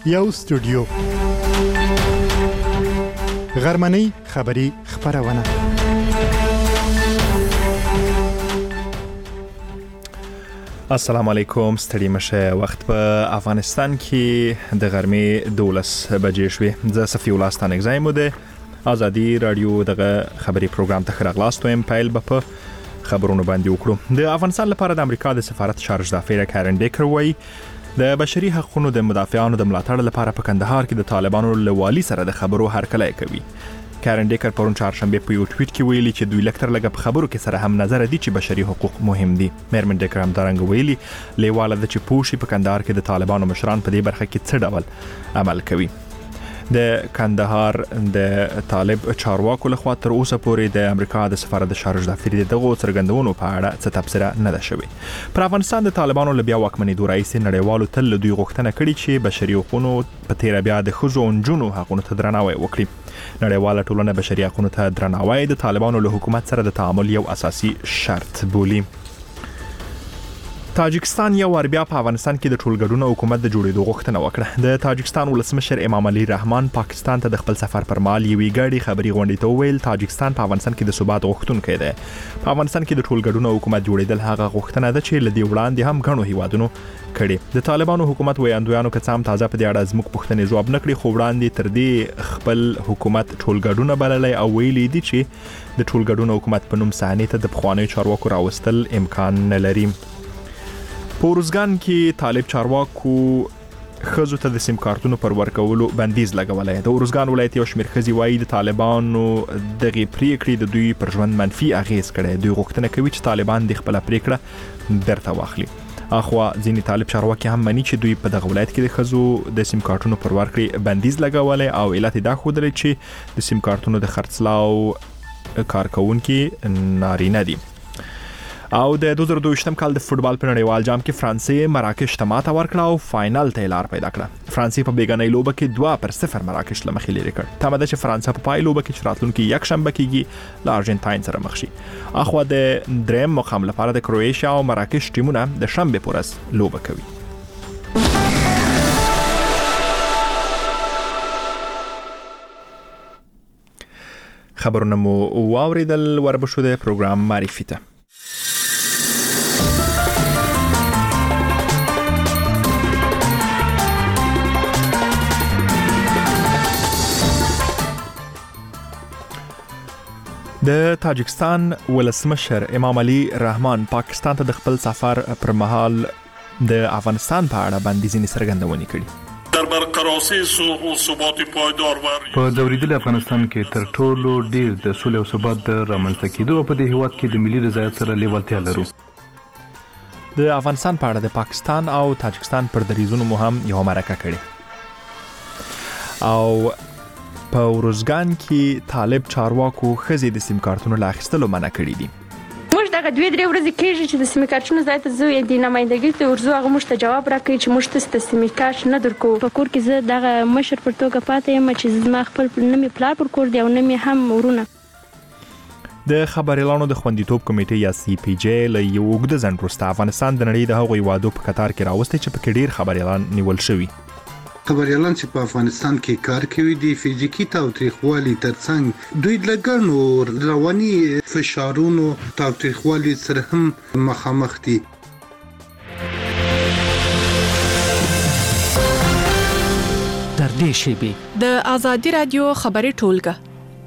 یو استودیو غرمنۍ خبری خبرونه. السلام علیکم، ستړي مشه. وخت په افغانستان کې د غرمې 12 بجې شوې. زه صفي الله ستانک زایم ده ازادي رادیو دغه خبري پروګرام ته خراغلاست ویم. پایل په خبرونو باندې وکړو. د افغانستان لپاره د امریکا د سفارت شارج دافیر کارن ډیکر وایي د بشري حقوقو د مدافعانو د ملاتړ لپاره په کندهار کې د طالبانو له والي سره د خبرو هرکلی کوي. کارن ډیکر پرون چهارشنبه په یو ټویټ کې ویلي چې دوی لکتر لګه په خبرو کې سره هم نظر دي چې بشري حقوق مهم دي. میرمن ډیکر هم دارنګ ویلي لیواله د چې پوښي په کندهار کې د طالبانو مشران په دې برخه کې څه ډول عمل کوي. د کندهار د طالب چارواکو لخوا تر اوسه پورې د امریکا د سفارت شارج دافیر دغه څرګندونو په اړه څه تبصره نه ده شوې. پر افغانستان د طالبانو له بیا واکمنۍ دوه رئیس نړیوالو تل دوی غوښتنه کړې چې بشري حقوقو په تیر بیا د ښځو او نجونو حقوقو ته درناوی وکړي. نړیواله ټولنه بشري حقوقو ته درناوی د طالبانو له حکومت سره د تعامل یو اساسي شرط بولي. تاجکستان یو ور بیا په افغانستان کې د ټولګډون حکومت د جوړېدو غوښتنه وکړه. د تاجکستان ولسمشر امام علي رحمان پاکستان ته د خپل سفر پر مهال یوې ګډې خبري غونډې ته وویل تاجکستان په افغانستان کې د ثبات غوښتونکی دی. په افغانستان کې د ټولګډون حکومت جوړېدل هغه غوښتنه ده چې لدی وړاندې هم غنو هیوادونو کړي. د طالبانو حکومت ویاندویانو که څام تازه په دې اړه زموږ پوښتنې جواب نکړي، خو وړاندې تر دې خپل حکومت ټولګډون بللی او ویلي دي چې د ټولګډون حکومت په نوم صحنې ته د پخوانیو چارواکو راوستل امکان نه لري. په روزګان کې طالب چارواکو خزو ته د سیم کارتونو پر ورکولو بندیز لګولای. د روزګان ولایت یو شمېر خزي وایي د طالبانو دغه پریکړې د دوی پر ژوند منفي اغیز کړي. دوی غوښتنه کوي چې طالبان د خپل پریکړه درته واخلي. اخوا ځینې طالب چارواکي هم مانی چې دوی په دغه ولایت کې د خزو د سیم کارتونو پر ورکړې بندیز لګولای او علت دا خوده چې د سیم کارتونو د خرڅلاو کارکونکي نارینه دي. او د 2022م کال د فوتبال په نړیوال جام کې فرانسې مراکش ته ماته ورکړه او فائنل ته لار پیدا کړه. فرانسې په بیګنۍ لوبه کې 2-0 مراکش له مخې لري کړ. تمه ده چې فرانسه په پای لوبه کې راتلونکي یک شنبه کېږي له ارجنټاین سره مخ شي. اخوا د دریم مقام لپاره د کرواتیا او مراکش ټیمونه د شنبه پورس لوبه کوي. خبرونه مو واوریدل، وربشو د پروګرام معرفي ته. د تاجکستان ولسمشر امام علي رحمان پاکستان ته د خپل سفر پر مهال د افغانستان په اړه باندې ځینې څرګندونې کړې. در برقراری او ثبات پایدار په دوریدل افغانستان کې تر ټولو ډیر د سولې او ثبات د رامنځته کېدو په دې هیواد کې د ملي رضایت سره لیوالتیا لرو. د افغانستان په اړه د پاکستان او تاجکستان پر دریزونو مو هم یو مرکه کړې. او په روزګان کې طالب چارواکو خزي د سیم کارتونو لا اخیستلو منع کړی دي. موږ دغه 2-3 ورځې کېږي چې د سیم کارتونو ځای ته زو د نمائندګۍ ته ورزو، هغه موږ ته جواب راکړي چې موږ ته سیم کارت نه درکو. په کور کې زه دغه مشر پر توګه پاتې یم چې زما خپل نه می پلار پر کور دی او نه می هم ورونه. د خبريالانو د خوندیتوب کمیټې یا سی پی جی له یو وګړه ځن وروسته افغانستان د نړۍ د هغوی وادو په قطار کې راوستي چې په ډیر خبريالان نیول شوي. خبريالان چې په افغانستان کې کار کوي د فزیکی تاوتریخوالي ترڅنګ دوی لګنو رواني فشارونو تاوتریخوالي سره هم مخامخ دي. در دې شیبه د ازادي رادیو خبري ټولګه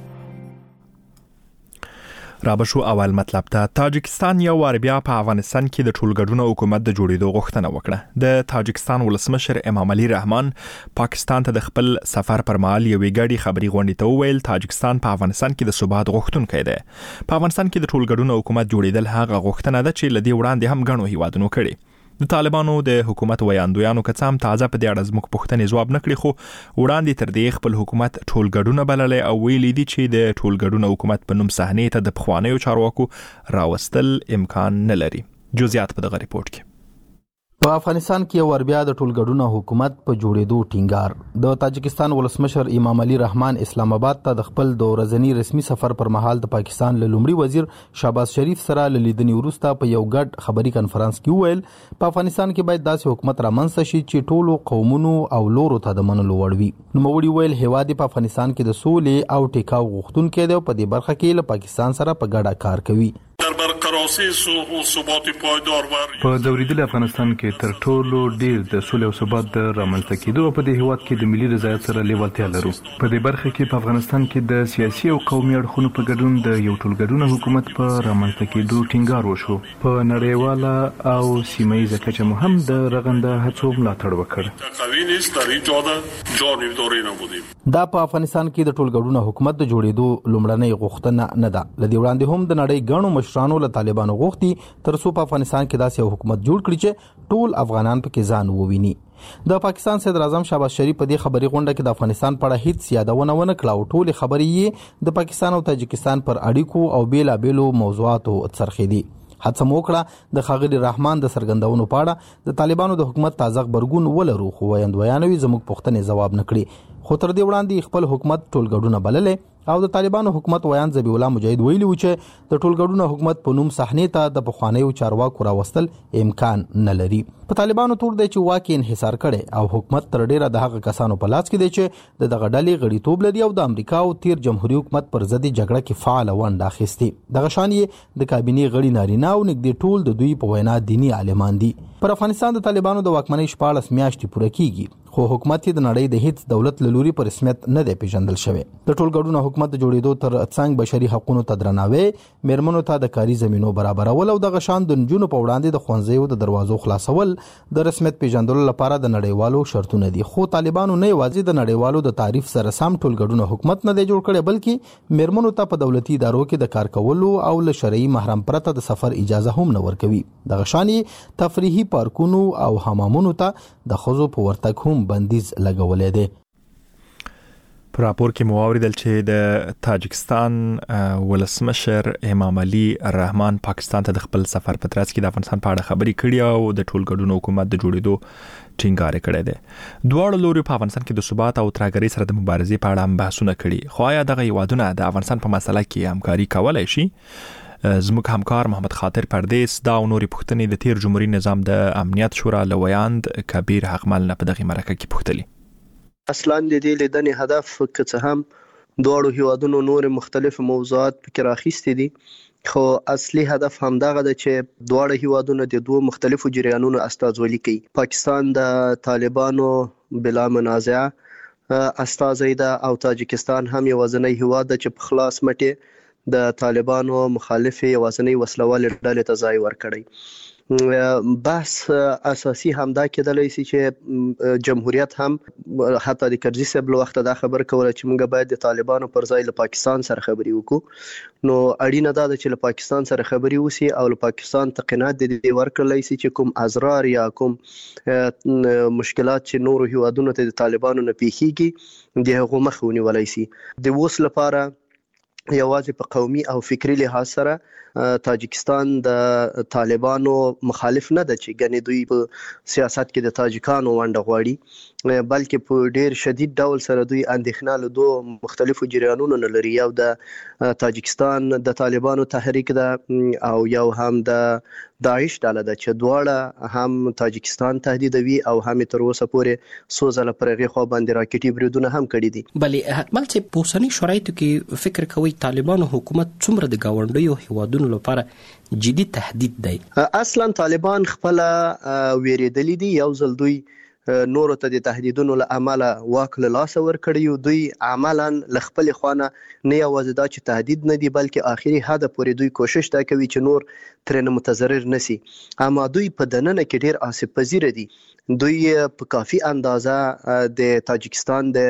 رابشو اول مطلب ته تاجکستان یو ور بیا په افغانستان کې د ټولګډون حکومت د جوړېدو غوښتنه وکړه. د تاجکستان ولسمشر امام علي رحمان پاکستان ته د خپل سفر پر مهال یوې ګډې خبري غونډې ته وویل تاجکستان په افغانستان کې د ثبات غوښتونکی دی. په افغانستان کې د ټولګډون حکومت جوړېدل هغه غوښتنه ده چې لدی وړاندې هم غنو هیوادونو کړي. د طالبانو د حکومت ویاندویانو که څام تازه په دې اړه زموږ پوښتنې جواب نکړي، خو وړاندې تر دې خپل حکومت ټولګډون بللی او ویلي دي چې د ټولګډون حکومت په نوم صحنې ته د پخوانیو چارواکو راوستل امکان نه لري. جزئیات په دغه ریپورت کې. په افغانستان کې ور بیا د ټولګډونه حکومت په جوړېدو ټینګار. د تاجکستان ولسمشر امام علي رحمان اسلام آباد ته د خپل د ورځني رسمي سفر پر مهال د پاکستان له لومړي وزیر شهباز شریف سره لیدنې وروسته په یو ګډ خبري کنفرانس کې وویل په افغانستان کې باید داسې حکومت رامنځته شي چې ټولو قومونو او لورو ته د منلو وړ وي. نوموړي ویل هیواد په افغانستان کې د سولې او ټیکاو غوښتونکی دی او په دې برخه کې له پاکستان سره په ګډه کار کوي. په ځورېدلي افغانستان کې تر ټولو ډیر د سولې او ثبات د رامنځته کېدو په دې هیواد کې د ملي رضایت سره لیوالتیا لرو. په دې برخه کې په افغانستان کې د سیاسي او قومي اړخونو په ګډون د یو ټولګډونه حکومت په رامنځته کېدو ټینګار وشو. په نړیواله او سیمه‌ییزه کچه مو هم د رغنده هڅو ملاتړ وکړ. دا په افغانستان کې د ټولګډونه حکومت د جوړېدو لومړنۍ غوښتنه نه ده. لدې وړاندې هم د نړۍ ګڼو مشرانو له طالبانو غوښتي تر څو په افغانستان کې داسې یو حکومت جوړ کړي چې ټول افغانان پکې ځان وویني. د پاکستان صدر اعظم شهباز شریف په دې خبري غونډه کې د افغانستان په اړه هیڅ یادونه ونه کړه او ټول خبرې د پاکستان او تاجکستان پر اړیکو او بیلابېلو موضوعاتو څرخېدي. هڅه مو وکړه د ښاغلي رحمان د څرګندونو په اړه د طالبانو د حکومت تازه غبرګون ولرو خو ویاندویانوي زموږ پوښتنې ځواب نه کړي. خو تر دې وړاندې خپل حکومت ټولګډونه بللې او د طالبانو حکومت ویان ذبیح الله مجاهد ویلي و چې د ټولګډونه حکومت په نوم صحنې ته د پخوانیو چارواکو راوستل امکان نه لري. په طالبانو تور دی چې واکې انحصار کړي او حکومت تر ډیره د هغه کسانو په لاس کې دی چې د دغه ډلې غړیتوب لري او د امریکا او تیر جمهوریت حکومت پر ضد جګړه کې فعال ونډه اخیستې. دغه شان یې د کابینې غړي نارینه او نږدې ټول د دوی په وینا دینی عالمان دي. پر افغانستان د طالبانو د واکمنۍ 14 میاشتې پوره کیږي خو حکومت د نړۍ د هیڅ دولت له لوري په رسمیت نه دی پیژندل شوی. د ټولګډونه حکومت د جوړېدو تر څنګ بشري حقوقو ته درناوی، میرمنو ته د کاري زمینو برابرول او د غشان د نجونو په وړاندې د ښوونځیو د دروازو خلاصول د رسمیت پیژندلو لپاره د نړیوالو شرطونه دي. خو طالبانو نه یوازې د نړیوالو د تعریف سره سم ټولګډونه حکومت نه دی جوړ کړی بلکې میرمنو ته په دولتي ادارو کې د کار کولو او له شرعي محرم پرته د سفر اجازه هم نه ورکوي. د غشان تفریحي پارکونو او حمامونو ته د ښځو په ورتګ هم بندیز لګولې دی. په راپور کې مو اوریدل چې د تاجکستان ولسمشر امام علي رحمان پاکستان ته د خپل سفر په ترڅ کې د افغانستان په اړه خبري کړې او د ټولګډونو حکومت د جوړېدو ټینګار کړی دی. دواړو لوري په افغانستان کې د ثبات او ترهګرۍ سره د مبارزې په اړه بحثونه کړي. خو آیا دغه هیوادونه د افغانستان په مسله کې همکاري کولای شي؟ زموږ همکار محمد خاطر پردیس دا او نورې پوښتنې د تیر جمهوریت نظام د امنیت شورا له ویاند کبیر حقمل نه په دغه مرکه کې پوښتلي. اصلاً د دې لیدنې هدف که څه هم دواړو هیوادونو نور مختلف موضوعات پکې راخیستي دي خو اصلي هدف همدغه ده چې دواړه هیوادونه د دوه مختلفو جریانونو استازولي کوي. پاکستان د طالبانو بلا منازعه استازی ده او تاجکستان هم یوازینی هیواد ده چې په خلاص مټې د طالبانو مخالف یوازینی وسلوالې ډلې ته ځای ورکړی. بحث اساسي همدا کېدلی شي چې جمهوریت هم حتی د کرزي صاحب له وخته دا خبر کوله چې موږ باید د طالبانو پر ځای له پاکستان سره خبري وکړو. نو اړینه ده چې له پاکستان سره خبري وسی او له پاکستان تقینات د دې ورکړلی شي چې کوم ازرار یا کوم مشکلات چې نورو هیوادونو ته د طالبانو نه پیښیږي د هغو مخه ونیولی شي. د اوس لپاره یوازې په قومي او فکری لحاظ سره تاجکستان د طالبانو مخالف نه ده چې ګنې دوی په سیاست کې د تاجکانو ونډه غواړي بلکې په ډیر شدید ډول سره دوی اندېښنه له دوه مختلفو جریانونو نه لري. یو د تاجکستان د طالبانو تحریک ده او یو هم د داعش ډله ده چې دواړه هم تاجکستان تهدیدوي او هم تر اوسه پورې څو ځله پر هغې خوا باندې راکټي بریدونه هم کړي دي. بلې حکمل چې په اوسني شرایطو کې فکر کوي طالبانو حکومت څومره د ګاونډیو هیوادونو لپاره جدي تهدید دی؟ اصلا طالبان خپله ویرېدلي دي. یو ځل دوی نورو ته د تهدیدونو له امله واک له لاسه ورکړي. دوی عملا له خپل خوانه نه یوازې دا چې تهدید نه دی بلکې آخري حد پورې دوی کوشش دا کوي چې نور ترې متضرر نسی. اما دوی په دننه کې ډیر آسیب پذیر دي. دوی په کافي اندازه د تاجکستان د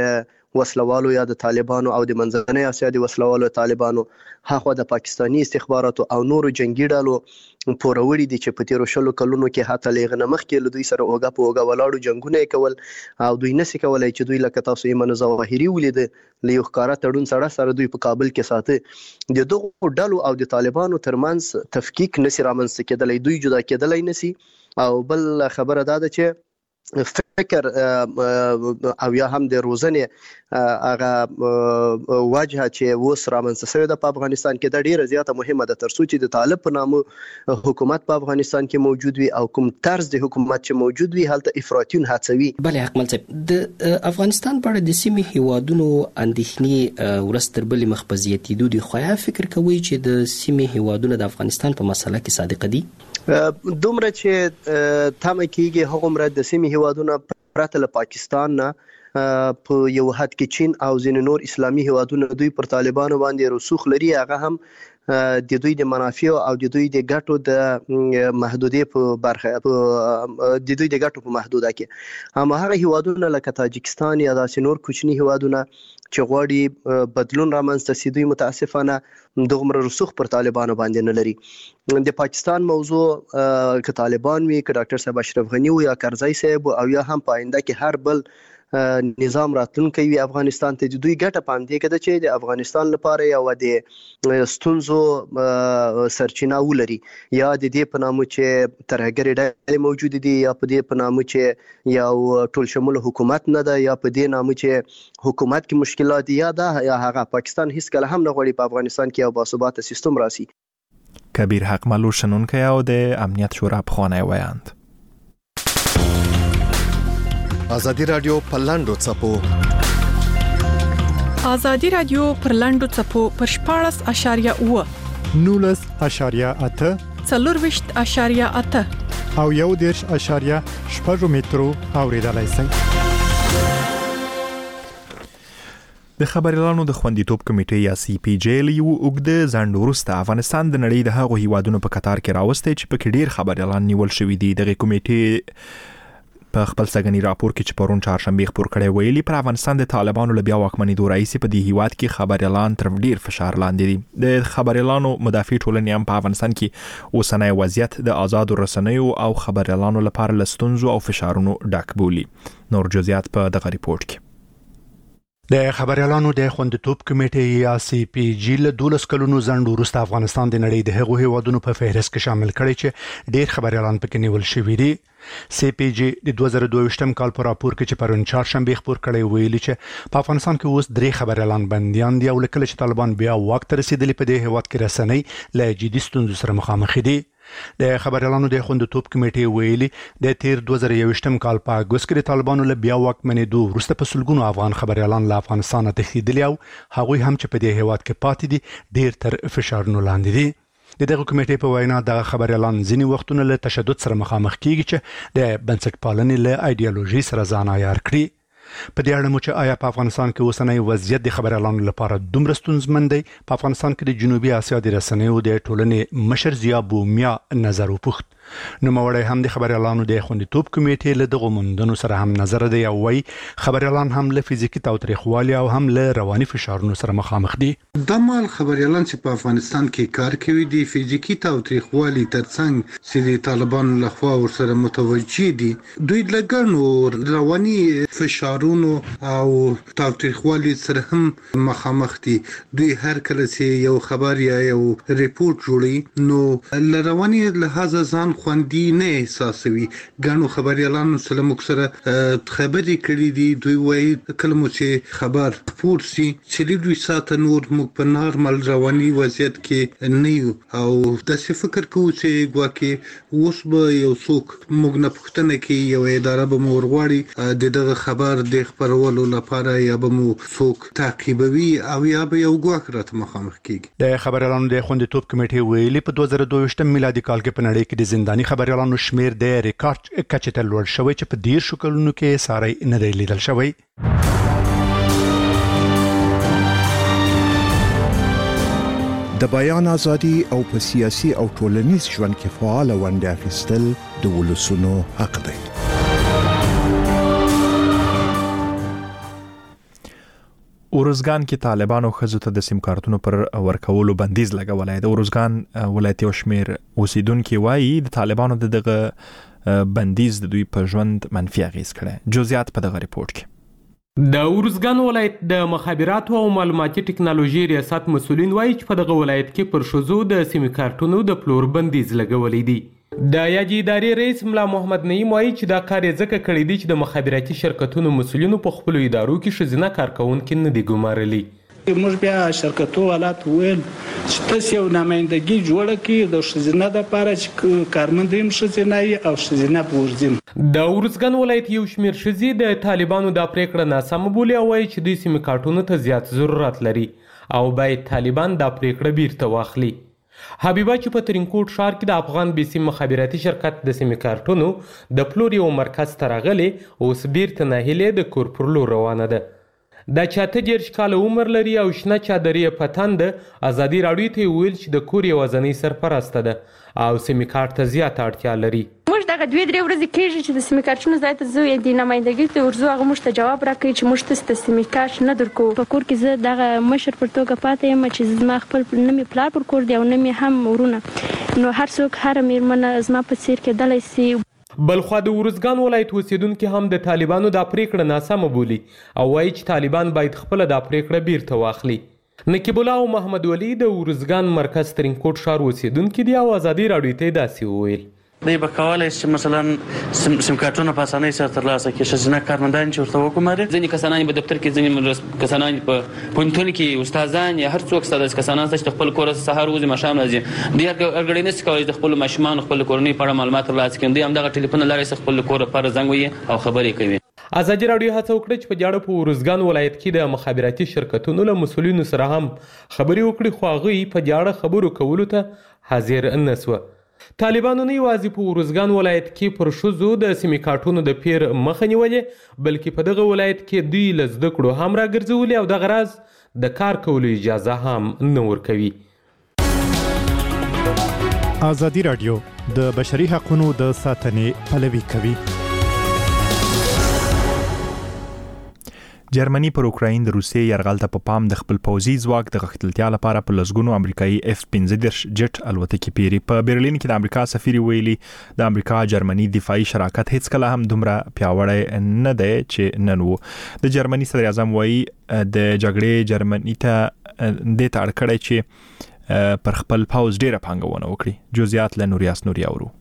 وسلوالو یا د طالبانو او د منځنۍ اسیا د وسلوالو طالبانو هغه د پاکستانی استخباراتو او نورو جنگي ډلو پوروړي دي چې په تیرو شلو کلونو کې حتی لغنه مخکې له دوی سره اوګه په اوګه ولاړو جنگونه کول او دوی نسی کولای چې دوی لکه تاسو ایمن ظواهري ولید له یو ښکارا تړون سره دوی په کابل کې ساتي د دغه ډلو او د طالبانو ترمنځ تفکیک نسی رامنځته کېدلای دوی جدا کېدلای نسی او بل خبره ده چې فکر او یا هم د روزنې هغه واجهه چې وس رامنځته شوې ده په افغانستان کې د ډیره زیاته مهمه ده ترڅو چې د طالب په نامه حکومت په افغانستان کې موجود وي او کوم طرز د حکومت چې موجود وي هلته افراطیون هڅوي. بله حکمل صاحب د افغانستان په اړه د سیمې هیوادونو اندېښنې ورځ تر بلې مخ په زیاتېدو دي خو یا فکر کوئ چې د سیمې هیوادونو د افغانستان په مسله کې صادقه دي؟ دومره چې تمه کېږي هغومره د سیمې هیوادونه پرته له پاکستان نه په یو حد کې چین او ځینې نور اسلامي هیوادونه دوی پر طالبانو باندې رسوخ لري هغه هم د دوی د منافع او د دوی د ګټو د محدودې په برخه د دوی د ګټو په محدوده کې هم هغه هیوادونه لکه تاجکستان یا داسې نور کوچني هیوادونه چې غواړي بدلون رامنځته شي دوی متاسفانه دغه رسوخ پر طالبانو باندې نه لري. د پاکستان موضوع ک طالبان وی ک ډاکټر صاحب اشرف غنی او یا کرزی صاحب او یا هم په آینده کې هر بل نظام راتلونکی وي افغانستان ته دوی ګټه پام دی کده چې د افغانستان لپاره یو د ستونزو سرچینه ولري یا د دې په نامه چې ترهګری ډلې موجود دي یا په دې په نامه چې یو ټول شمول حکومت نه ده یا په دې نامه چې حکومت کې مشکلات یا ده یا هغه پاکستان هیڅ کله هم نه غواړي په افغانستان کې یو باثباته سیستم راسي. کبیر حق ملو شنونکی او د امنیت شورا پخوانی ویاند. ازادي رادیو پر لاندو چپو ازادي رادیو پر لاندو چپو پر 14.8 19.8 24.8 او 1.8 مترو اوریدلای شئ. د خبريالانو د خوندیتوب کمیټې یا سی پی جی یو اوږده ځنډ وروسته افغانستان د نړۍ د هغو هیوادونو په قطار کې راوستی چې پکې ډیر خبريالان نیول شوي دي. دغه کمیټې په خپل سګنی راپور کې چې پرون چهارشنبه خبر کړی ویلي پر افغانستان د طالبانو له بیا واکمنېدو راځي په دې هیواد کې خبريالان تر ډیر فشار لاندې دي. د خبريالانو مدافع ټولنې هم په افغانستان کې اوسنۍ وضعیت د آزادو رسنیو او خبريالانو لپاره له ستونزو او فشارونو ډک بولي. نور جزئیات په دغه ریپورت کې. د خبريالانو د خوندیتوب کمیټې یا سی پی جی له 12 کلونو ځنډ وروسته افغانستان د نړۍ د هغو هیوادونو په فهرست کې شامل کړي چې ډیر خبريالان پکې نیول شوي دي. سی پی جی د 2022 کال په راپور کې چې پرون چهارشنبه خبر کړی ویلي چې په افغانستان کې اوس 3 خبريالان بنديان دي او لکه چې طالبان بیا واک ته رسیدلي په دې هیواد کې رسنۍ له جدي ستونزو سره مخامخ دي. د خبريالانو د خوندیتوب کمیټې ویلي د تیر 2021 کال په اګوست کې طالبانو له بیا واکمنېدو وروسته په سلګونو افغان خبريالان له افغانستان تښتېدلي او هغوی هم چې په دې هیواد کې پاتې دي ډیر تر فشارونو لاندې دي. د دغه کمیټې په وینا د خبريالان ځینی وختونه له تشدد سره مخامخ کیږي چې د بنسټپالنې له ایډیالوژي سره ځان عیار کړي. په دې اړه مو چې آیا په افغانستان کې اوسنۍ وضعیت د خبريالانو لپاره دومره ستونزمن دی؟ په افغانستان کې د جنوبي اسیا د رسنیو د ټولنې مشر ضیا بومیا نظر وپوښت. نو موړی هم د خبريالانو د خوندیتوب کمیټې له دغه موندنو سره هم نظر دی او وايي خبريالان هم له فزیکی تاوتریخوالي او هم له رواني فشارونو سره مخامخ دي. د مال خبريالان چې په افغانستان کې کار کوي دي فزیکی تاوتریخوالي ترڅنګ چې د طالبانو لخوا ورسره متوجي دي دوی لګنو رواني فشارونو او تاوتریخوالي سره هم مخامخ دي. دوی هر کله چې یو خبر یا یو ریپورت جوړي نو رواني لحاظ ځان خوندي نه احساسوي. ګڼو خبريالانو سره مکسره خبرې کړې دي دوی وایي کلمو چې خبر پور سي چې دوی ساته نور موږ په نارمل رواني وضعیت کې نه یو او د څه فکر کوو چې ګواکې اوس به یو څوک موږ نه پوښتنه کوي یو اداره به مو ورغواړي دغه خبر د خبرولو لپاره یا به مو څوک تعقیبوي او یا به یو ګواک راته مخامخ کیږي. د خبريالانو د خوندیتوب کمیټې ویلي په 2022 میلادي کال کې په نړۍ کې د زنداني خبريالانو شمیر د ریکارډ کچې ته لوړ شوی چې په 10 کلونو کې ساري نه دی لیدل شوی. د بیان ازادي او په سیاسي او ټولنیز ژوند کې فعال ونډه اخیستل د ولسونو حق دی. اورزګان کې طالبانو ښځو ته د سیم کارتونو پر ورکولو بندیز لګولای. د اورزګان ولایت یو شمېر اوسیدونکو وایي د طالبانو دغه بندیز د دوی په ژوند منفي اغیز کړی. جزئیات په دغه ریپورت کې. د اورزګان ولایت د مخابراتو او معلوماتي ټکنالوژي ریاست مسؤلین وایي چې په دغه ولایت کې پر ښځو د سیم کارتونو د پلور بندیز لګولی دی. د یادې ادارې رئیس ملا محمد نعیم وایي چې دا کار یې ځکه کړی دی چې د مخابراتي شرکتونو مسؤلینو په خپلو ادارو کې ښځینه کارکوونکي نه دي ګمارلي. موږ بیا شرکتو حالات ویل چې تاسو یو نمائندګي جوړه کړئ د ښځینه لپاره چې کارمند هم ښځینه او ښځینه پورځي. د اورزګان ولایت یو شمېر ښځې د طالبانو دا پریکړه ناسمه بولي او وایي چې دوی سیم کارتونو ته زیات ضرورت لري او باید طالبان دا پریکړه بیرته واخلي. حبیبه چې په ترینکوټ ښار کې د افغان بیسیم مخابراتي شرکت د سیم کارتونو د پلور یو مرکز ته راغلې، اوس بیرته ناهیلې د کور پر لور روانه ده. دا 48 کاله عمر لري او شنه چادرې په تن ده. ازادي راډیو ته ویل چې د کور یوازینۍ سرپرسته ده او سیم کارت ته زیاته اړتیا لري. موږ دغه 2-3 ورځې کېږي چې د سیم کارتونو ځای ته زه د نمائندګۍ ته ورځو، هغه موږ ته جواب راکوي چې موږ ته سیم کارت نه درکو. په کور کې زه دغه مشر پر توګه پاتې یم چې زما خپل نه مې پلار پر کور دی او نه مې هم ورونه، نو هر څوک هر میرمنه زما په څیر کېدلی سي. بلخوا د اورزګان ولایت اوسیدونکي هم د طالبانو دا پریکړه ناسمه بولي او وایي چې طالبان باید خپله دا پریکړه بیرته واخلي. نقیب الله او محمد ولی د اورزګان مرکز ترینکوټ ښار اوسیدونکي دي او ازادي راډیو ته داسې وویل. دی به کولی چې مثلا سیم کارتونه په اسانۍ سره ترلاسه کړي. ښځینه کارمندان چې ورته وګماري، ځینې کسانان په دفتر کې، ځینې کسانان په پوهنتون کې، استادان یا هر څوک ستا داسې کسانان شته چې خپل کور سهار وځي ماښام راځي. دوی هرګړی نشي کولی د خپلو ماشومانو خپل کورنۍ په اړه معلومات ترلاسه کړي. دوی همدغه ټلیفون له لارې خپل کور لپاره زنګ وهي او خبرې کوي. ازادي راډیو هڅه وکړه چې په جاړه په اورزګان ولایت کې د مخابراتي شرکتونو له مسؤلینو سره هم خبرې وکړي، خو هغوی په جاړه خبرو کولو ته حاضر نه سوه. طالبانو نه یوازې په اورزګان ولایت کې پر ښځو د سیم کارتونو د پیر مخه نیولې، بلکې په دغه ولایت کې دوی له زده کړو هم راګرځولي او دغه راز د کار کولو اجازه هم نه ورکوي. ازادي راډیو د بشري حقوقو د ساتنې پلوي کوي. جرمني پر اوکراین د روسیې یرغل ته په پام د خپل پوځي ځواک د غښتلتیا لپاره په لسګونو امریکایي F-15 جټ الوتکې پیري. په برلین کې د امریکا سفیر ویلي د امریکا جرمني دفاعي شراکت هیڅ کله هم دومره پیاوړی نه دی چې نن وو. د جرمني صدر اعظم وایي د جګړې جرمني ته دې ته اړ کړی چې پر خپل پوځ ډیره پانګونه وکړي. جزئیات له نوریاس نوري اورو.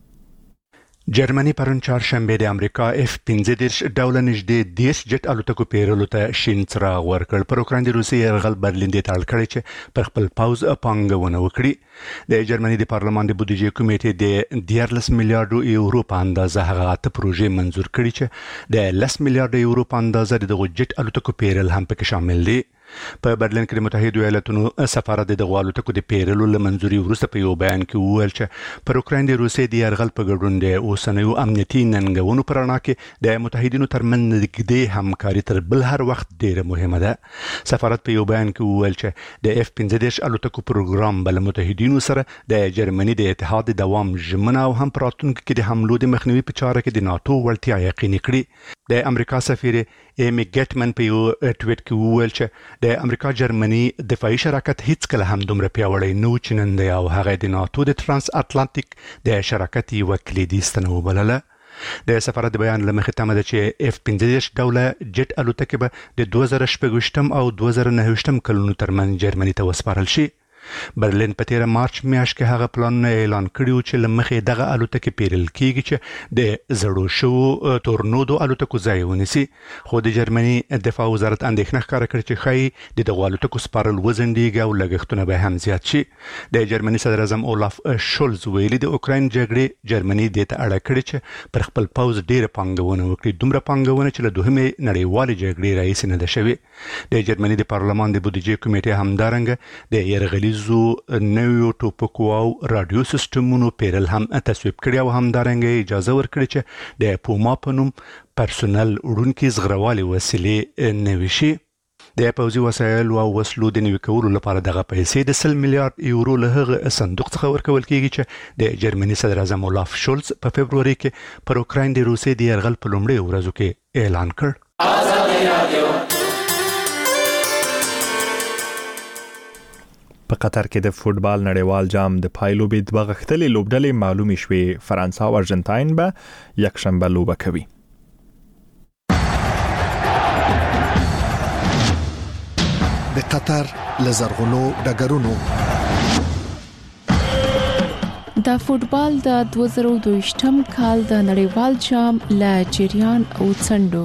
جرمني پرون چهارشنبه د امریکا F-15 ډوله نږدې 10 جټ الوتکو پیرلو ته شین څراغ ورکړ. پر اوکراین د روسیې یرغل برلین دې ته اړ کړی چې پر خپل پوځ پانګونه وکړي. د جرمني د پارلمان د بودیجې کمیټې د 14 میلیارډ یورو په اندازه هغه 8 پروژې منزور کړي چې د 10 میلیارډ یورو په اندازه د جټ الوتکو پیرل هم پکې شامل دي. په برلین کې د متحده ایالاتونو سفارت د الوتکو د پیرلو له منځوري وروسته په یو بیان کې وویل چې پر اوکراین د روسیې د یرغل په ګډون د اوسنیو امنیتي ننګونو پر اړه کې د متحدینو ترمنځ نږدې همکاري تر بل هر وخت ډیره مهمه ده. سفارت په یو بیان کې وویل چې د F-15 الوتکو پروګرام بل متحدینو سره د جرمني د اتحاد د دوام ژمنه او هم پراتونکو کې د حملو د مخنیوي په چاره کې د ناتو وړتیا یقیني کړي. د امریکا سفیر ایمی ګټمن په یو ټویټ کې وویل چې د امریکا جرمني دفاعي شراکت هیڅ کله هم دومره پیاوړی نه و چې نن دی او هغه د ناتو د ترانس اتلانتیک د شراکت یوه کلیدي ستنه وبلله. د سفارت بیان له مخې تمه ده چې F-15 ډوله جټ الوتکې به د 2016 او 2019 کلونو ترمنځ جرمني ته وسپارل شي. برلین په 13 مارچ میاشت کې هغه پلانونه اعلان کړي چې لمخې دغه الوتکې پیرل کیږي چې د زړو شو تورنودو الوتکو ځای ونیسي. خو د جرمني دفاع وزارت اندېښنه ښکاره کړې چې ښایي د دغو الوتکو سپارل وځنډېږي او لګښتونه به هم زیات شي. د جرمني صدر اعظم اولاف شولز ویلي د اوکراین جګړې جرمني دې ته اړ کړې چې پر خپل پوځ ډیره پانګونه وکړي، دومره پانګونه چې له دوهمې نړیوالې جګړې راهیسې نه ده شوې. د جرمني د پارلمان د بودیجې کمیټې همدارنګه د یرغلي نویو ټوپکو او رادیو سیستمونو پیرل هم تصویب کړي او همدارنګه اجازه ورکړي چې د پوما په نوم پرسونل وړونکي زغروالي وسیلې نوي شي. د پوځي وسایلو او وسلو د نوي کولو لپاره دغه پیسې د 100 میلیارډ یورو له هغه صندوق څخه ورکول کیږي چې د جرمني صدر اعظم اولاف شولز په فبروري کې پر اوکراین د روسیې د یرغل په لومړۍ ورځو کې اعلان کړ. په قطر کې د فوتبال نړیوال جام د پایلوبې دوه غښتلې لوبډلې معلومې شوې. فرانسه او ارجنټاین به یکشنبه لوبه کوي. د قطر لزرغونو ډګرونو د فوتبال د 2022م کال د نړیوال جام لا جریان او څنډو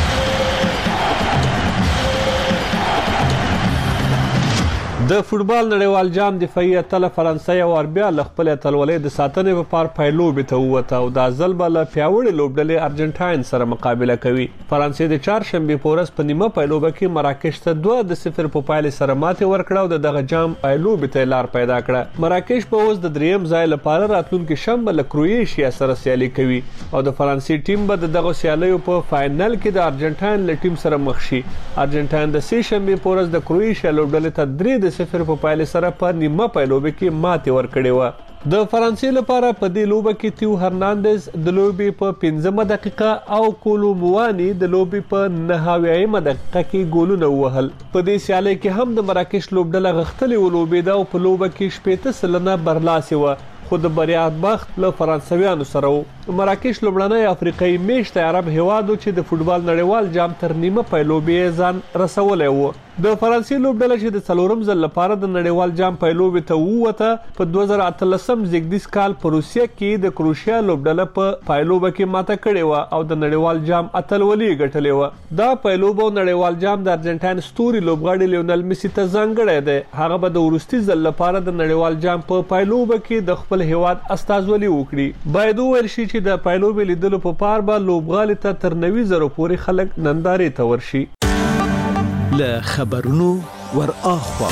د فوتبال نړیوال جام دفاعي اتل فرانسه او اربیا ل خپل اتلولۍ د ساتنې په پار پایلوبې ته ووته او د ځل بل پیاوړي لوبډلې ارجنټاین سره مقابله کوي. فرانسې د چهارشنبه پورس په نیمه پایلوبه کې مراکش ته 2-0 په پایله سره ماته ورکړه او دغه جام پایلوبې ته لار پیدا کړه. مراکش په اوس د دریم ځای لپاره راتلونکي شنبه له کروئیشیا سره سیالي کوي او د فرانسې ټیم به دغه سیالیو په فائنل کې د ارجنټاین له ټیم سره مخ شي. ارجنټاین د سې شنبه پورس د کروئیشیا لوبډلې ته 3-0 په پایله سره په نیمه پایلوبه کې ماته ورکړې و. د فرانسې لپاره په دې لوبه کې تیو هرناندز د لوبې په 15 دقیقه او کولو موانی د لوبې په 9 دقیقه کې ګولونه وهل. په دې سیالي کې هم د مراکش لوبډله غختلې ولوبېده او په لوبه کې 70 سلنه برلاسي و خو د بریا بخت له فرانسویانو سره و. مراکش لومړنی افریقایي میشت عرب هیوادو چې د فوتبال نړیوال جام تر نیمه پایلوبې ځان رسولی و. د فرانسې لوبډله چې د څلورم ځل لپاره د نړیوال جام پایلوبې ته ووته په 2018 زیږدیز کال په روسیه کې د کروشیا لوبډله په پایلوبه کې ماته کړې و او د نړیوال جام اتلولي ګټلې و. دا پایلوبه نړیوال جام د ارجنټاین ستوري لوبغاړي لیونل میسی ته ځانګړی دی. هغه به د وروستي ځل لپاره د نړیوال جام په پایلوبه کې د خپل هیواد استازولي وکړي. باید وویل شي چې د پایلوبې لیدلو په پار به لوبغالي ته تر 90,000 پورې خلک نندارې ته ورشي. له خبرونو ور اخوا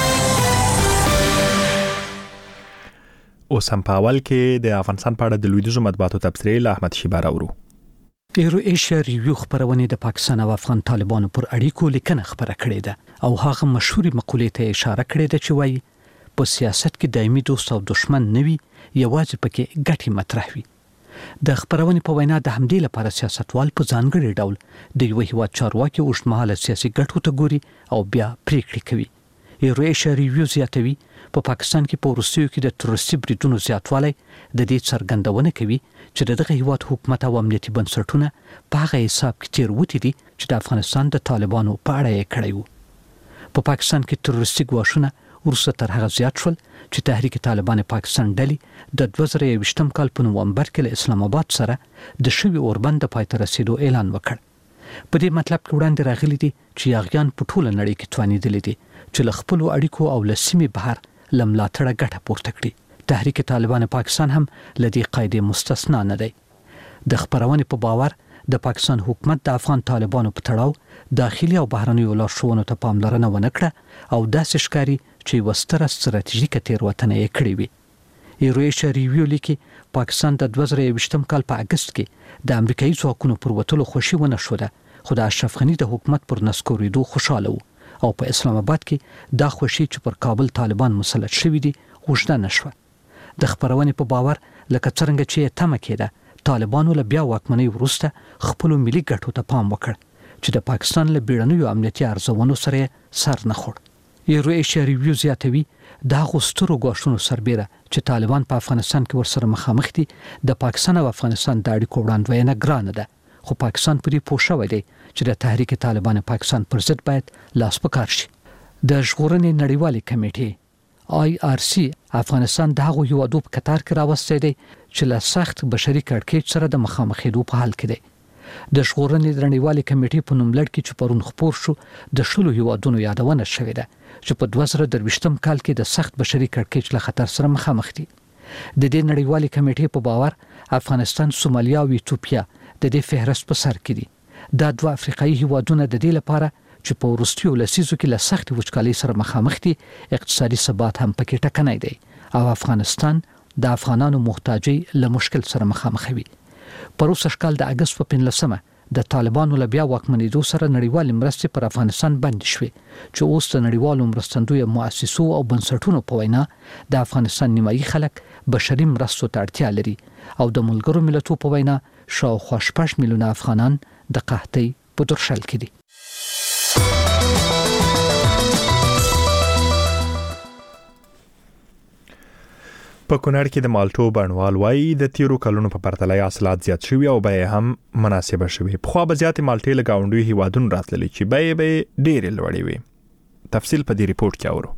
اوس هم په اول کې د افغانستان په اړه د لویدیځو مطبوعاتو تبصرې له احمد شیبه راوړو. ایرو ایشیا ریویو خبرونه د پاکستان او افغان طالبانو پر اړیکو لیکنه خبره کړې ده او هغه مشهوري مقولې ته اشاره کړې ده چې وایي په سیاست کې دایمي دوست او دشمن نه وي، یوازې پکې ګټې مطرح وي. د خبرونه په وینا د همدې لپاره سیاستوال په ځانګړي ډول د یو هیواد چارواکي اوږدمهاله سیاسي ګټو ته ګوري او بیا پریکړې کوي. ایرو ایشیا ریویو زیاتوي په پاکستان کې په وروستیو کې د تروریستي بریدونو زیاتوالی د دې څرګندونه کوي چې دغه هیواد حکومت او امنیتي بنسټونه په هغه حساب کې تیروتي دي چې د افغانستان د طالبانو په اړه یې کړی وو. په پاکستان کې تروریستي ګواښونه ورسره تر هغه زیات شول چې تحریک طالبان پاکستان ډلې د 2021م کال په نومبر کې له اسلام آباد سره د شوی اوربند د پای ته رسیدو اعلان وکړ. په دې مطلب کې وړاندې راغلي دي چې یاغیان په ټوله نړۍ کې توانیدلي دي چې له خپل اړیکو او له سیمې بهر له ملاتړه ګټه پورته کړي. تحریک طالبان پاکستان هم له دې قاعدې مستثنا نه دی. د خبرونې په باور د پاکستان حکومت د افغان طالبانو په تړاو داخلي او بهرنیو لارښوونو ته پاملرنه ونه کړه او داسې ښکاري چې وستره ستراتیژیکه تیروتنه یې کړې وي. ایرو ایشیا ریویو لیکي پاکستان د 2021م کال په اگست کې د امریکایي ځواکونو پر وتلو خوشي ونه شوه، خو د اشرف غني د حکومت پر نسکورېدو خوشاله وو او په اسلام آباد کې دا خوشي چې پر کابل طالبان مسلط شوي دي اوږده نه شوه. د خبرونې په باور لکه څرنګه چې تمه کېده طالبانو له بیا واکمنۍ وروسته خپل ملي ګټو ته پام وکړ چې د پاکستان له بیړنیو امنیتي ارزونو سره سر نه خوړ. ایرو ایشیا ریویو زیاتوي دا غوسترو غواړو سربېره چې طالبان په افغانستان کې ورسره مخامخ دي د پاکستان او افغانستان د اړیکو وړاندوینه ګرانه ده، خو پاکستان پرې پوه شوی دی چې د تحریک طالبان پاکستان پر ضد باید لاس په کار شي. د ژغورنې نړیوالې کمیټې IRC افغانستان د هغو هیوادو په قطار کې راوستي دی چې له سخت بشري کړکېچ سره د مخامخېدو په حال کې دی. د ژغورنې نړیوالې کمیټې په نوم لړ کې چې پرون خپور شو د شلو هیوادونو یادونه شوې ده چې په 2023م کال کې د سخت بشري کړکېچ له خطر سره مخامخ دي. د دې نړیوالې کمیټې په باور افغانستان، سومالیا او ایتوپیا د دې فهرست په سر کې دي. دا دوه افریقایي هیوادونه د دې لپاره چې په وروستیو لسیزو کې له سخت وچکالۍ سره مخامخ دي اقتصادي ثبات هم پکې ټکنی دی او افغانستان د افغانانو محتاجۍ له مشکل سره مخامخ وي. پروسه کال د اگست په 15مه د طالبانو له بیا واکمنېدو سره نړیوال مرستې پر افغانستان بند شوې چې اوس د نړیوالو مرستندوی مؤسسو او بنسټونو په وینا د افغانستان نیمایي خلک بشري مرستو ته اړتیا لري او د ملګرو ملتونو په وینا شاوخوا 6 میلیونه افغانان د قحطۍ په درشل کې دي. په کونړ کې د مالټو بڼوال وایي د تیرو کلونو په پرتله حاصلات زیات شوي او بیې هم مناسبه شوي. خو به زیاتې مالټې له گاونډیو هیوادونو راتللې چې بیې به ډېرې لوړې وي. تفصیل په دې ریپورت کې اورو.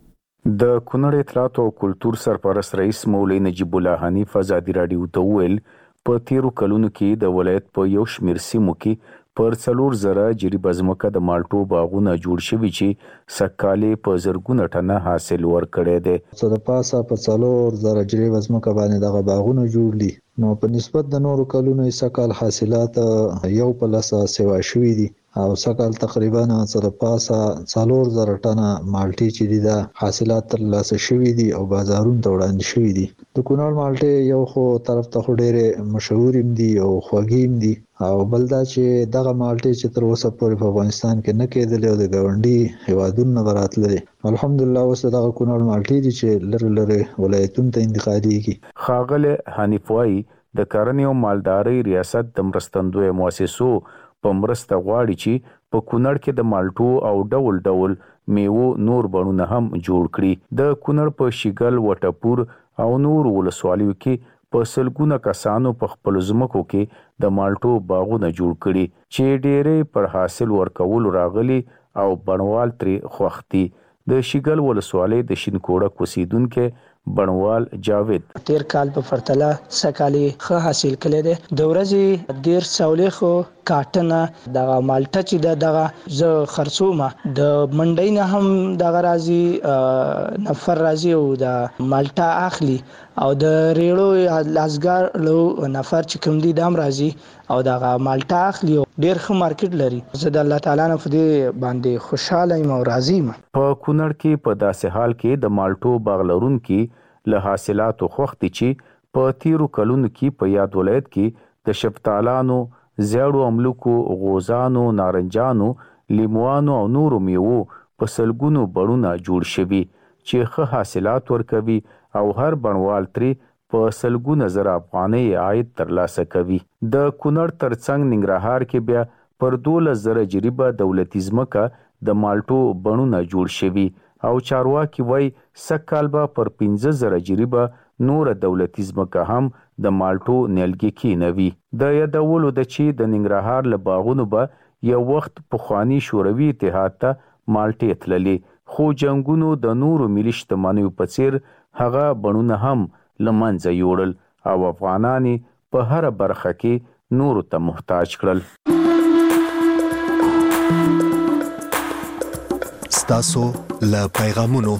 د کونړ اطلاعات او کلتور سرپرست رئیس مولوی نجیب الله حنیف ازادي رادیو ته ویل په تیرو کلونو کې د ولایت په یو شمېر سیمو کې پر 4000 جریب ځمکه د مالټو باغونه جوړ شوي چې سکه‌کالې په زرګونه ټنه حاصل ورکړی دی. څه د پاسه په 4000 جریب ځمکه باندې دغه باغونه جوړ دي. نو په نسبت د نورو کلونو سکه‌کال حاصلات یو په لسه سوا شوي دي او سکه‌کال تقریبا څه د پاسه 4000 ټنه مالټې چې دي د حاصلات ترلاسه شوي دي او بازارونو ته وړاندې شوي دي. د کونړ مالټې یو خو طرف ته ډېرې مشهور دي او خوږې دي او بل دا چې دغه مالټې چې تر اوسه پورې په افغانستان کې نه کېدلې او د ګاونډي هیوادونو نه راتللې. الحمدلله اوس دغه کونړ مالټې دي چې لري ولایتونو ته انتقالېږي. ښاغلی حنیف وایي د کرنې او مالدارۍ ریاست د مرستندویه مؤسسو په مرسته غواړي چې په کونړ کې د مالټو او ډول ډول میوو نور بڼونه هم جوړ کړي. د کونړ په شیګل، وټپور او نور ولسوالیو کې په سلګونه کسانو په خپل ځمکو کې د مالټو باغونه جوړ کړي چې ډېرې پر حاصل ورکول راغلي او بڼوال ترې خوښ دي. د شیګل ولسوالۍ د شینکوړک اوسیدونکي بڼوال جاوید تیر کال په پرتله سکه‌کالي ښه حاصل کړی دی. د ورځې ډېر سولې خو کاټنه دغه مالټه چې دغه زه خرڅومه د منډۍ نه هم دغه راځي نفر راځي او د مالټه اخلي او د ریړو لازګار لو نفر چې کوم دي دام راځي او دغه مالټه اخلي او ډېر ښه مارکیټ لري. زه د الله تعالی نه په دې باندې خوشاله یم او راضي یم. په کونړ کې په داسې حال کې د مالټو باغ لرونکي له حاصلاتو خوښ دي چې په تیرو کلونو کې په یاد ولایت کې د شفتالانو، زیړو املوکو، غوزانو، نارنجانو، لیموانو او نورو میوو په سلګونو بڼونه جوړ شوي چې ښه حاصلات ورکوي او هر بڼوال ترې په سلګونه زره افغانۍ عاید ترلاسه کوي. د کونړ ترڅنګ ننګرهار کې بیا پر 12000 جریبه دولتي ځمکه د مالټو بڼونه جوړ شوي او چارواکي وایي سږکال به پر 15000 جریبه نور دولتي ځمکه هم د مالټو نیالګي کېنوي. د یادولو ده چې د ننګرهار له باغونو به یو وخت پخواني شوروي اتحاد ته مالټې تللې خو جنګونو د نورو ملي شتمنیو په څیر هغه بڼونه هم له منځه یوړل او افغانان په هره برخه کې نورو ته محتاج کړل. ستاسو له پیغامونو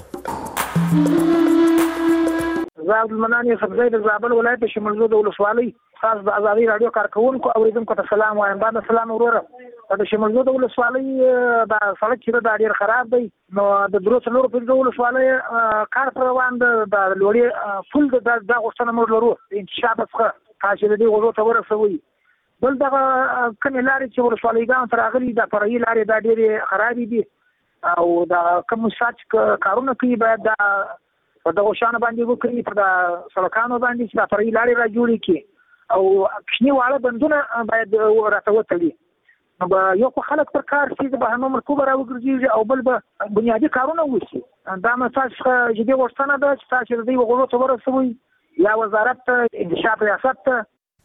زاد المنانی سبزی د زابل ولایت شمالزو د ولسوالۍ خاص د ازادي رادیو کارکونکو اوریدونکو ته سلام وایم. بعد سلام وروره. د شمالزو د ولسوالۍ د سړک چې د ډیر خراب دی نو د دروس لور په د ولسوالۍ کار پر روان د لوړی فل د غوښتنه مور لرو انتشاب څخه تاسو د دې غوړو ته ورسوي. بل دا کوم لارې چې ولسوالۍ ګان تر اغلی د پرې لارې د ډیر خراب دي او دا کوم سات کارونه کوي باید دا په دغه شان باندې وکړي په سړکانو باندې چې دا پرې لارې را جوړې کړي او کښنی واړه بندونه باید راته وتړي. نو یو خلک پر کار چې د بهرنو ملکو به راوګرځي او بل به بنیادي کارونه وشي. دا مساج جدي غوښتنه ده چې تاسو د دې وګړو ته ورسوي یا وزارت انتشار ریاست ته.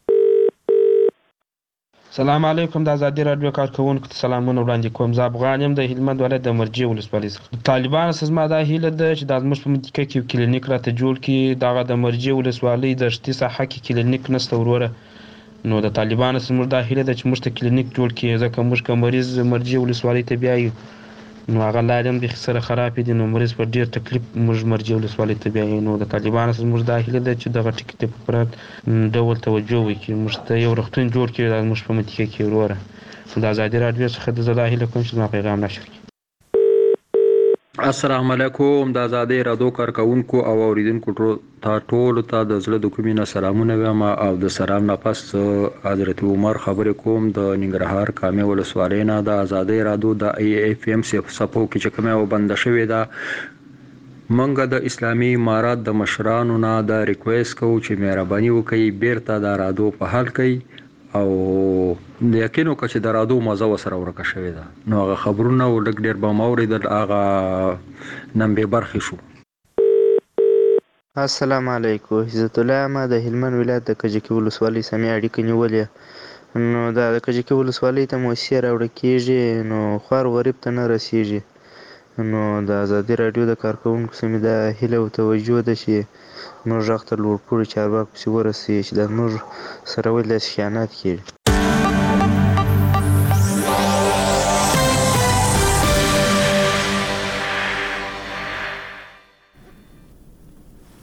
سلام علیکم. د ازادي رادیو کارکونکو ته سلامونه وړاندې کوم. زه افغان یم د هلمند ولایت د مرجې ولسوالۍ څخه. طالبان سزما دا هیله ده چې د زموږ په منطقه کې یو کلینیک راته جوړ کړي. دغه د مرجې ولسوالۍ د شتي ساحه کې کلینیک نشته وروره. نو د طالبان سزما دا هیله ده چې موږ ته کلینیک جوړ کړي ځکه موږ که مریض مرجې ولسوالۍ ته بیایو نو هغه لارې هم بیخي سره خرابې دي نو مریض په ډېر تکلیف موږ مرجې ولسوالۍ ته بیایو. نو د طالبانو څخه موږ دا هیله ده چې دغه ټکي ته په پوره ډول توجه وکړي موږ ته یو روغتون جوړ کړي دا زموږ په منطقه کې وروره. د ازادي رادیو څخه زه دا هیله کوم چې زما پیغام نشر کړي. السلام علیکم. د ازادي رادیو کارکونکو او اوریدونکو ټولو ته د زړه د کومې نه سلامونه وایم او د سلام نه پس حضرت عمر خبرې کوم د ننګرهار کامې ولسوالۍ نه. د ازادي رادیو د AFM صفو کې چې کومه وبند شوې ده منګه د اسلامي امارات د مشرانو نه د ریکوست کوو چې مهرباني وکړي بیرته د رادیو په حل کړي او د یقینو چې د رادیو مزه وسره ورکه شوې ده نو هغه خبرونه ولګ ډیر به مورید هغه نن به برخې شو. السلام علیکم. عزت الله ما د هلمند ولایت د کجکي ولسوالۍ سمې اړیکې نیولې، نو دا د کجکي ولسوالۍ ته موسسې راوړه کېږي، نو خوار غریب ته نه رسیږي. نو د ازادي راډیو د کارکوونکو سمې دا هیله او توجه ده چې موږ غږ ته لوړ پوړي چارواکو پسې ورسوي چې دا موږ سره ولې داسې خیانت کېږي.